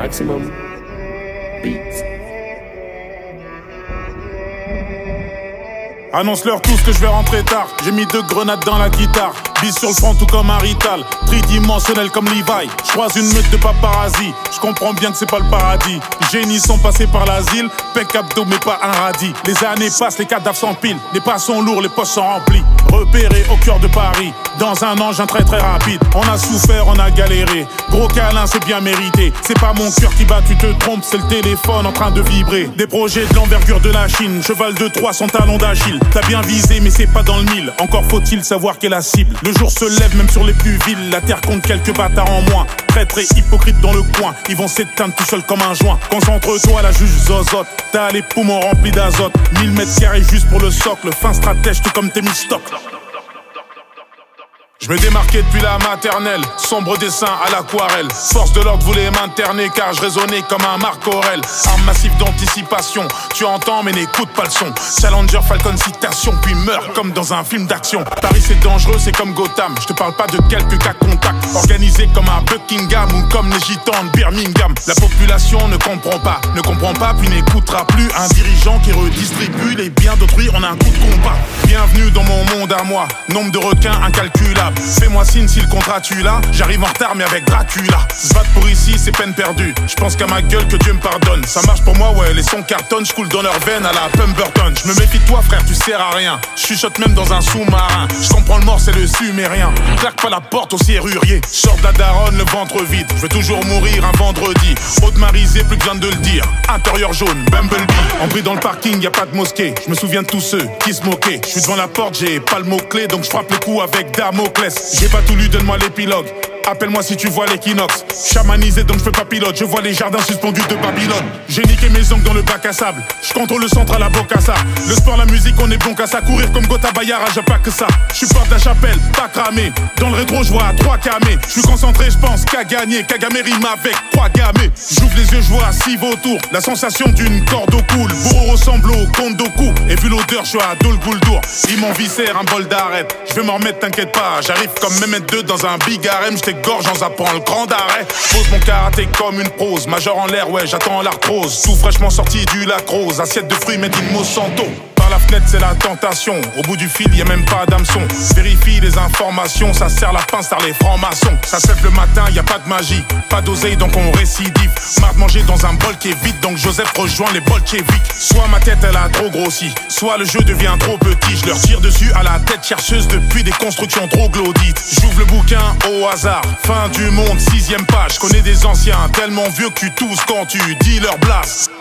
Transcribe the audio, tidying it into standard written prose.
Maximum Beats. Annonce-leur tous que je vais rentrer tard. J'ai mis 2 grenades dans la guitare. Bise sur le front tout comme un Rital. Tridimensionnel comme Levi. Je croise une meute de paparazzi. Je comprends bien que c'est pas le paradis. Les génies sont passés par l'asile. Pec abdos mais pas un radis. Les années passent, les cadavres s'empilent. Les pas sont lourds, les poches sont remplies. Repéré au cœur de Paris. Dans un engin très très rapide. On a souffert, on a galéré. Gros câlin, c'est bien mérité. C'est pas mon cœur qui bat, tu te trompes. C'est le téléphone en train de vibrer. Des projets de l'envergure de la Chine. Cheval de Troie, son talon d'Achille. T'as bien visé mais c'est pas dans le mille. Encore faut-il savoir quelle est la cible. Le jour se lève même sur les plus villes. La terre compte quelques bâtards en moins. Traîtres et hypocrites dans le coin. Ils vont s'éteindre tout seuls comme un joint. Concentre-toi, la juge zozote. T'as les poumons remplis d'azote. 1000 mètres carrés juste pour le socle. Fin stratège tout comme Thémistocle. Je me démarquais depuis la maternelle, sombre dessin à l'aquarelle. Force de l'ordre voulait m'interner car je raisonnais comme un Marc Aurèle. Arme massive d'anticipation, tu entends mais n'écoute pas le son. Challenger, Falcon, citation, puis meurt comme dans un film d'action. Paris c'est dangereux, c'est comme Gotham. Je te parle pas de quelques cas contacts. Organisé comme un Buckingham ou comme les gitans de Birmingham. La population ne comprend pas puis n'écoutera plus. Un dirigeant qui redistribue les biens d'autrui en un coup de combat. Bienvenue dans mon monde à moi, nombre de requins incalculable. Fais-moi signe si le contrat tu l'as. J'arrive en retard mais avec Dracula. Se battre pour ici c'est peine perdue. Je pense qu'à ma gueule que Dieu me pardonne. Ça marche pour moi ouais, les sons cartonnent. Je coule dans leurs veines à la Pemberton. Je me méfie de toi frère, tu sers à rien. Je chuchote même dans un sous-marin. Je comprends le mort c'est le sumérien. Claque pas la porte au serrurier. Sors de la daronne le ventre vide. Je veux toujours mourir un vendredi. Haute-marisé, plus besoin de le dire. Intérieur jaune, Bumblebee. En bris dans le parking, y a pas de mosquée. Je me souviens de tous ceux qui se moquaient. Je suis devant la porte, j'ai pas le mot-clé. Donc je frappe les coups avec Damoclès. J'ai pas tout lu, donne-moi l'épilogue. Appelle-moi si tu vois l'équinoxe. Chamanisé donc je fais pas pilote. Je vois les jardins suspendus de Babylone. J'ai niqué mes ongles dans le bac à sable. Je contrôle le centre à la Bocassa. Le sport, la musique, on est bon qu'à ça. Courir comme Gotha Bayara, j'ai pas que ça. Je suis porte de la chapelle, pas cramé. Dans le rétro, je vois 3 camés. Je suis concentré, je pense qu'à gagner. Kagame rime avec 3 gamés. J'ouvre les yeux, je vois 6 vautours. La sensation d'une corde au cool. Bourreau ressemble au Kondoku. Et vu l'odeur, je suis à Dol Guldour. Ils m'en viscèrent un bol d'arrête. Je vais m'en remettre, t'inquiète pas. J'arrive comme Mehmet 2 dans un big harem. Gorge en zappant le grand arrêt. Pose mon karaté comme une prose. Major en l'air, ouais, j'attends l'arthrose. Tout fraîchement sorti du lacrose. Assiette de fruits made in Monsanto. Par la fenêtre, c'est la tentation. Au bout du fil, y a même pas d'hameçon. Vérifie les informations. Ça sert la pince par les francs-maçons. Ça se lève le matin, y a pas de magie. Pas d'oseille, donc on récidive. Marre de manger dans un bol qui est vide. Donc Joseph rejoint les bolcheviks. Soit ma tête, elle a trop grossi. Soit le jeu devient trop petit. Je leur tire dessus à la tête chercheuse depuis des constructions troglodytes. J'ouvre le bouquin au hasard. Fin du monde, 6ème page. Connais des anciens tellement vieux que tu tousses quand tu dis leur blase.